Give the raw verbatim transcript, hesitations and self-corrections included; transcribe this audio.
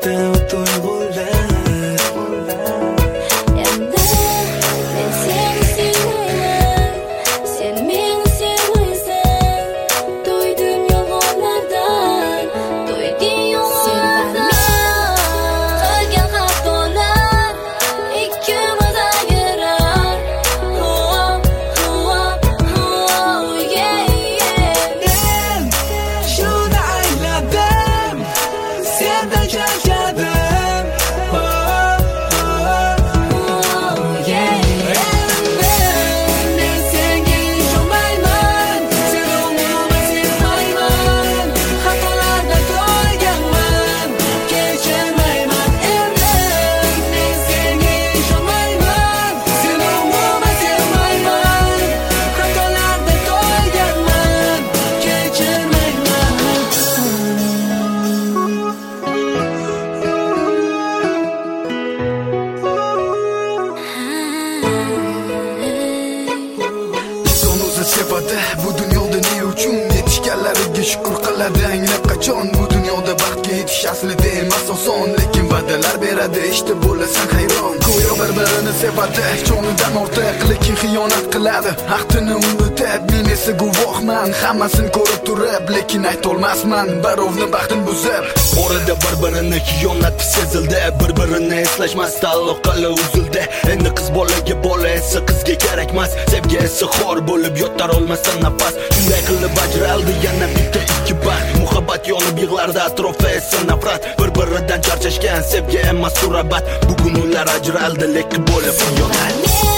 o'tdi u tuyg'ular. Sevadi bu dunyoda ne uchun yetishganlariga shukr qiladi anglab qachon bu dunyoda baxtga yetish aslida emas oson lekin va'dalar beradi ishda bo'lasan hayron go'yo bir-birini sevadi jonidan ortiq lekin xiyonat qiladi ahdini unutib men esa guvohman hammasini ko'rib turib lekin aytolmasman birovni baxtini buzib orada bir-birini xiyonati sezildi bir-birini eslashmasdan aloqalar uzildi endi qiz bolaga bola esa qizga kerakmas sevgi esa xor bo'lib yotar olmasdan nafas shunday qilib ajraldi yana bitta ikki baxt muhabbat yonib yig'lardi atrofi esa nafrat bir-biridan charchashgan sevgi emas surabat bugun ular ajraldi lekin bo'lib xiyonat